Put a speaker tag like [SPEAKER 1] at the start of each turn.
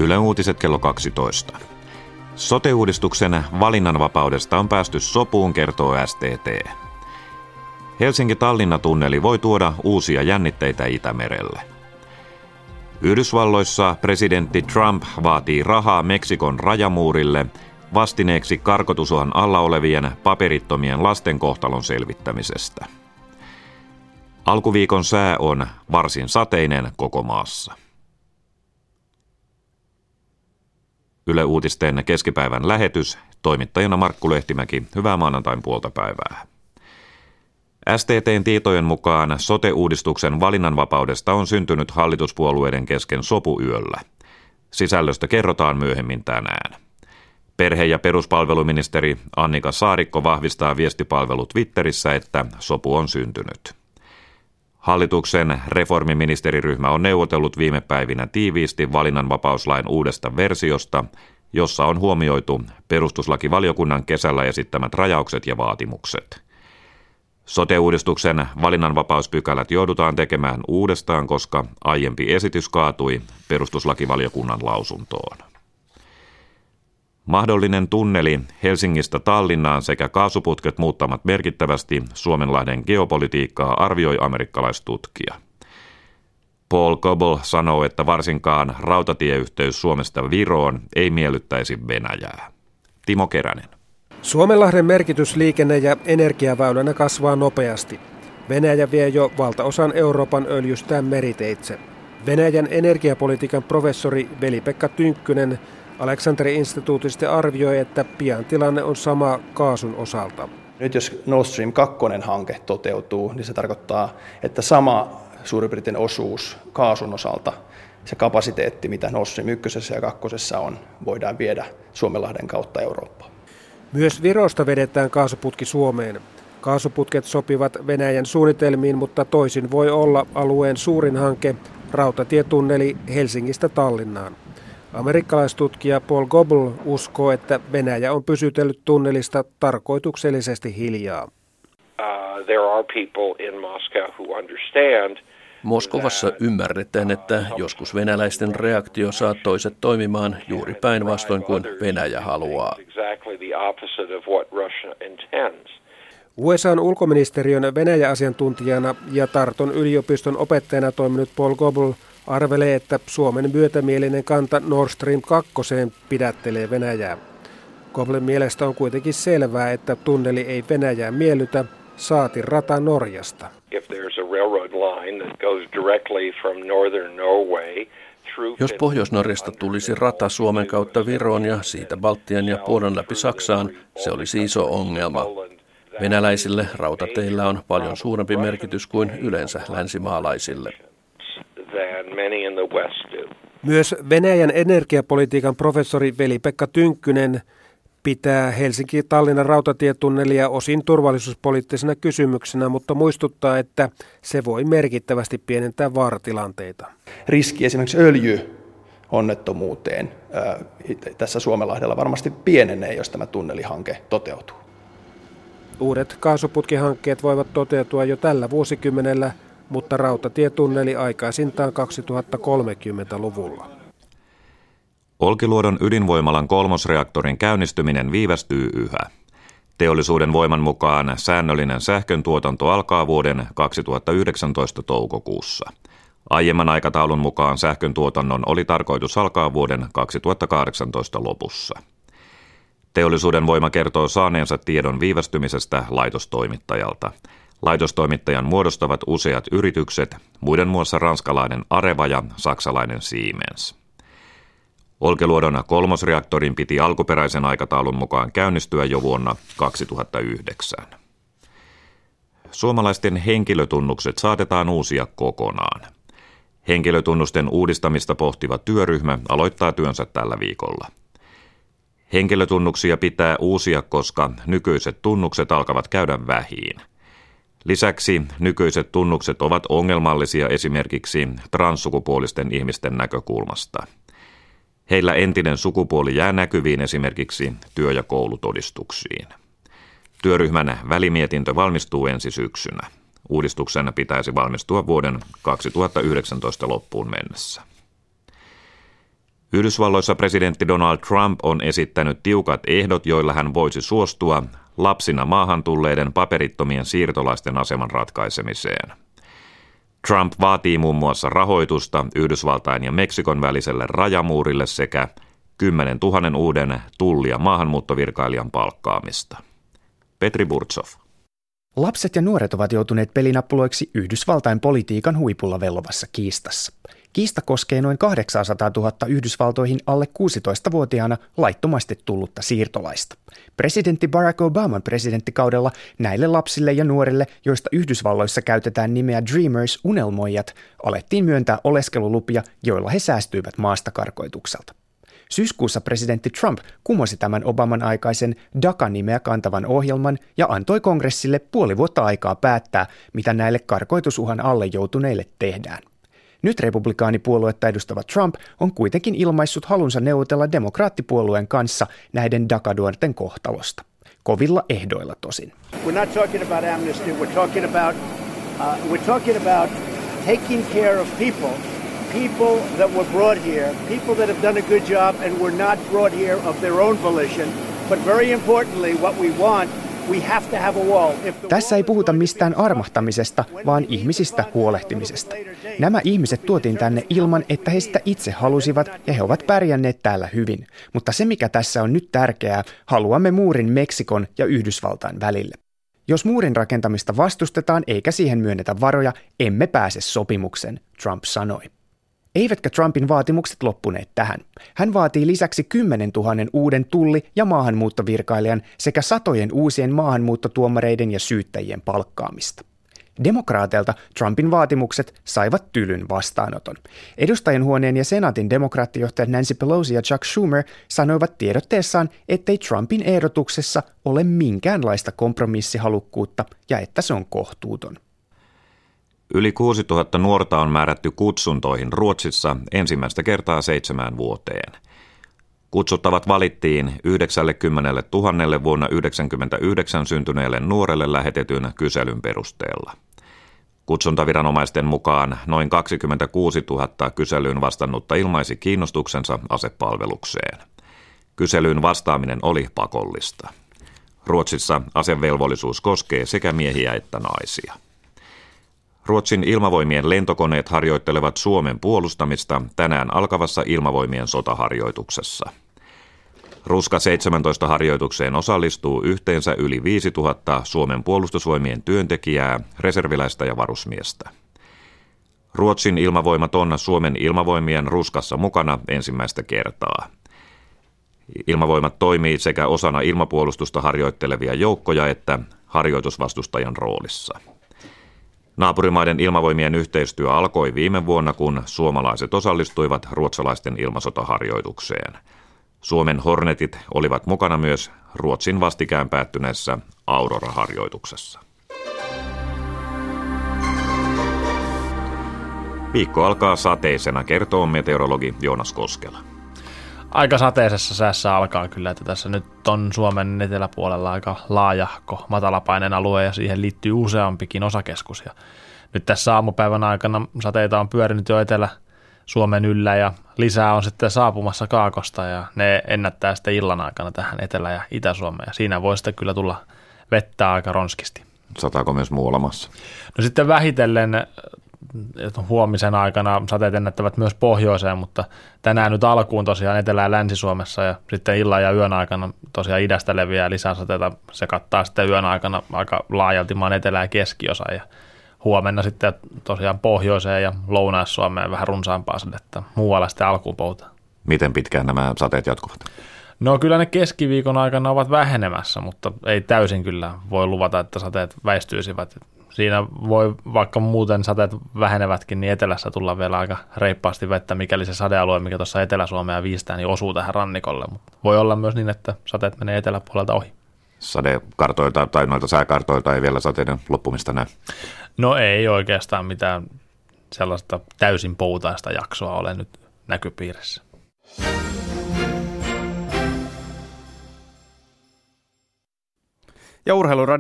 [SPEAKER 1] Yle Uutiset kello 12. Sote-uudistuksen valinnanvapaudesta on päästy sopuun, kertoo STT. Helsinki-Tallinna-tunneli voi tuoda uusia jännitteitä Itämerelle. Yhdysvalloissa presidentti Trump vaatii rahaa Meksikon rajamuurille vastineeksi karkotusuhan alla olevien paperittomien lasten kohtalon selvittämisestä. Alkuviikon sää on varsin sateinen koko maassa. Yle Uutisten keskipäivän lähetys, toimittajana Markku Lehtimäki, hyvää maanantain puolta päivää. STT:n tietojen mukaan sote-uudistuksen valinnanvapaudesta on syntynyt hallituspuolueiden kesken sopu yöllä. Sisällöstä kerrotaan myöhemmin tänään. Perhe- ja peruspalveluministeri Annika Saarikko vahvistaa viestipalvelu Twitterissä, että sopu on syntynyt. Hallituksen reformiministeriryhmä on neuvotellut viime päivinä tiiviisti valinnanvapauslain uudesta versiosta, jossa on huomioitu perustuslakivaliokunnan kesällä esittämät rajaukset ja vaatimukset. Sote-uudistuksen valinnanvapauspykälät joudutaan tekemään uudestaan, koska aiempi esitys kaatui perustuslakivaliokunnan lausuntoon. Mahdollinen tunneli Helsingistä Tallinnaan sekä kaasuputket muuttamat merkittävästi Suomenlahden geopolitiikkaa, arvioi amerikkalaistutkija. Paul Goebel sanoo, että varsinkaan rautatieyhteys Suomesta Viroon ei miellyttäisi Venäjää. Timo Keränen.
[SPEAKER 2] Suomenlahden merkitys liikenne- ja energiaväylänä kasvaa nopeasti. Venäjä vie jo valtaosan Euroopan öljystään meriteitse. Venäjän energiapolitiikan professori Veli-Pekka Tynkkynen Aleksanteri-instituutista arvioi, että pian tilanne on sama kaasun osalta.
[SPEAKER 3] Nyt jos Nord Stream 2-hanke toteutuu, niin se tarkoittaa, että sama suurin piirtein osuus kaasun osalta, se kapasiteetti, mitä Nord Stream 1 ja 2 on, voidaan viedä Suomenlahden kautta Eurooppaan.
[SPEAKER 2] Myös Virosta vedetään kaasuputki Suomeen. Kaasuputket sopivat Venäjän suunnitelmiin, mutta toisin voi olla alueen suurin hanke, rautatietunneli Helsingistä Tallinnaan. Amerikkalaistutkija Paul Goebel uskoo, että Venäjä on pysytellyt tunnelista tarkoituksellisesti hiljaa.
[SPEAKER 4] Moskovassa ymmärretään, että joskus venäläisten reaktio saa toiset toimimaan juuri päinvastoin kuin Venäjä haluaa.
[SPEAKER 2] USA:n ulkoministeriön Venäjä-asiantuntijana ja Tarton yliopiston opettajana toiminut Paul Goebel arvelee, että Suomen myötämielinen kanta Nord Stream 2 pidättelee Venäjää. Goebelin mielestä on kuitenkin selvää, että tunneli ei Venäjää miellytä, saati rata Norjasta.
[SPEAKER 4] Jos Pohjois-Norjasta tulisi rata Suomen kautta Viroon ja siitä Baltian ja Puolan läpi Saksaan, se olisi iso ongelma. Venäläisille rautateillä on paljon suurempi merkitys kuin yleensä länsimaalaisille.
[SPEAKER 2] Myös Venäjän energiapolitiikan professori Veli-Pekka Tynkkynen pitää Helsinki-Tallinnan rautatietunnelia osin turvallisuuspoliittisena kysymyksenä, mutta muistuttaa, että se voi merkittävästi pienentää vaaratilanteita.
[SPEAKER 3] Riski esimerkiksi öljyonnettomuuteen tässä Suomenlahdella varmasti pienenee, jos tämä tunnelihanke toteutuu.
[SPEAKER 2] Uudet kaasuputkihankkeet voivat toteutua jo tällä vuosikymmenellä, mutta rautatietunneli aikaisintaan 2030-luvulla.
[SPEAKER 1] Olkiluodon ydinvoimalan 3. reaktorin käynnistyminen viivästyy yhä. Teollisuuden voiman mukaan säännöllinen sähköntuotanto alkaa vuoden 2019 toukokuussa. Aiemman aikataulun mukaan sähköntuotannon oli tarkoitus alkaa vuoden 2018 lopussa. Teollisuuden voima kertoo saaneensa tiedon viivästymisestä laitostoimittajalta. Laitostoimittajan muodostavat useat yritykset, muiden muassa ranskalainen Areva ja saksalainen Siemens. Olkiluodon 3. reaktorin piti alkuperäisen aikataulun mukaan käynnistyä jo vuonna 2009. Suomalaisten henkilötunnukset saatetaan uusia kokonaan. Henkilötunnusten uudistamista pohtiva työryhmä aloittaa työnsä tällä viikolla. Henkilötunnuksia pitää uusia, koska nykyiset tunnukset alkavat käydä vähiin. Lisäksi nykyiset tunnukset ovat ongelmallisia esimerkiksi transsukupuolisten ihmisten näkökulmasta. Heillä entinen sukupuoli jää näkyviin esimerkiksi työ- ja koulutodistuksiin. Työryhmän välimietintö valmistuu ensi syksynä. Uudistuksen pitäisi valmistua vuoden 2019 loppuun mennessä. Yhdysvalloissa presidentti Donald Trump on esittänyt tiukat ehdot, joilla hän voisi suostua lapsina maahan tulleiden paperittomien siirtolaisten aseman ratkaisemiseen. Trump vaatii muun muassa rahoitusta Yhdysvaltain ja Meksikon väliselle rajamuurille sekä 10 000 uuden tulli- ja maahanmuuttovirkailijan palkkaamista. Petri Burtsov.
[SPEAKER 5] Lapset ja nuoret ovat joutuneet pelinappuloiksi Yhdysvaltain politiikan huipulla vellovassa kiistassa. Kiista koskee noin 800 000 Yhdysvaltoihin alle 16-vuotiaana laittomasti tullutta siirtolaista. Presidentti Barack Obaman presidenttikaudella näille lapsille ja nuorille, joista Yhdysvalloissa käytetään nimeä Dreamers, unelmoijat, alettiin myöntää oleskelulupia, joilla he säästyivät maastakarkoitukselta. Syyskuussa presidentti Trump kumosi tämän Obaman aikaisen DACA-nimeä kantavan ohjelman ja antoi kongressille puoli vuotta aikaa päättää, mitä näille karkoitusuhan alle joutuneille tehdään. Nyt republikaanipuoluetta edustava Trump on kuitenkin ilmaissut halunsa neuvotella demokraattipuolueen kanssa näiden DACA-nuorten kohtalosta. Kovilla ehdoilla tosin.
[SPEAKER 6] We're not talking about amnesty, we're talking about taking care of people that were brought here, people that have done a good job and were not brought here of their own volition, but very importantly what we want, we have to have a wall.
[SPEAKER 5] Tässä ei puhuta mistään armahtamisesta, vaan ihmisistä huolehtimisesta. Nämä ihmiset tuotiin tänne ilman, että he sitä itse halusivat ja he ovat pärjänneet täällä hyvin. Mutta se mikä tässä on nyt tärkeää, haluamme muurin Meksikon ja Yhdysvaltain välille. Jos muurin rakentamista vastustetaan eikä siihen myönnetä varoja, emme pääse sopimukseen, Trump sanoi. Eivätkä Trumpin vaatimukset loppuneet tähän. Hän vaatii lisäksi 10 000 uuden tulli- ja maahanmuuttovirkailijan sekä satojen uusien maahanmuuttotuomareiden ja syyttäjien palkkaamista. Demokraateilta Trumpin vaatimukset saivat tylyn vastaanoton. Edustajanhuoneen ja senaatin demokraattijohtajat Nancy Pelosi ja Chuck Schumer sanoivat tiedotteessaan, ettei Trumpin ehdotuksessa ole minkäänlaista kompromissihalukkuutta ja että se on kohtuuton.
[SPEAKER 1] Yli 6 000 nuorta on määrätty kutsuntoihin Ruotsissa ensimmäistä kertaa 7 vuoteen. Kutsuttavat valittiin 90 000 vuonna 1999 syntyneelle nuorelle lähetetyn kyselyn perusteella. Kutsuntaviranomaisten mukaan noin 26 000 kyselyyn vastannutta ilmaisi kiinnostuksensa asepalvelukseen. Kyselyyn vastaaminen oli pakollista. Ruotsissa asevelvollisuus koskee sekä miehiä että naisia. Ruotsin ilmavoimien lentokoneet harjoittelevat Suomen puolustamista tänään alkavassa ilmavoimien sotaharjoituksessa. Ruska 17 harjoitukseen osallistuu yhteensä yli 5 000 Suomen puolustusvoimien työntekijää, reserviläistä ja varusmiestä. Ruotsin ilmavoimat on Suomen ilmavoimien Ruskassa mukana ensimmäistä kertaa. Ilmavoimat toimii sekä osana ilmapuolustusta harjoittelevia joukkoja että harjoitusvastustajan roolissa. Naapurimaiden ilmavoimien yhteistyö alkoi viime vuonna, kun suomalaiset osallistuivat ruotsalaisten ilmasotaharjoitukseen. Suomen Hornetit olivat mukana myös Ruotsin vastikään päättyneessä Aurora-harjoituksessa. Viikko alkaa sateisena, kertoo meteorologi Joonas Koskela.
[SPEAKER 7] Aika sateisessa säässä alkaa kyllä, että tässä nyt on Suomen eteläpuolella aika laajahko matalapaineen alue ja siihen liittyy useampikin osakeskus. Ja nyt tässä aamupäivän aikana sateita on pyörinyt jo Etelä-Suomen yllä ja lisää on sitten saapumassa kaakosta ja ne ennättää sitten illan aikana tähän Etelä- ja Itä-Suomeen ja siinä voi sitten kyllä tulla vettä aika ronskisti.
[SPEAKER 1] Sataako myös muualla maassa?
[SPEAKER 7] No sitten vähitellen huomisen aikana sateet ennättävät myös pohjoiseen, mutta tänään nyt alkuun tosiaan Etelä- ja Länsi-Suomessa ja sitten illan ja yön aikana tosiaan idästä leviää lisää sateita. Se kattaa sitten yön aikana aika laajalti maan etelä- ja keskiosa ja huomenna sitten tosiaan pohjoiseen ja Lounais-Suomeen vähän runsaampaa sadetta. Muualla sitten alkuun poutaan.
[SPEAKER 1] Miten pitkään nämä sateet jatkuvat?
[SPEAKER 7] No kyllä ne keskiviikon aikana ovat vähenemässä, mutta ei täysin kyllä voi luvata, että sateet väistyisivät. Siinä voi, vaikka muuten sateet vähenevätkin, niin etelässä tulla vielä aika reippaasti vettä, mikäli se sadealue, mikä tuossa Etelä-Suomea viistää, niin osuu tähän rannikolle. Mutta voi olla myös niin, että sateet menee eteläpuolelta ohi.
[SPEAKER 1] Sadekartoilta tai noilta sääkartoilta ei vielä sateiden loppumista näy?
[SPEAKER 7] No ei oikeastaan mitään sellaista täysin poutaista jaksoa ole nyt näköpiirissä.
[SPEAKER 8] Ja Urheiluradio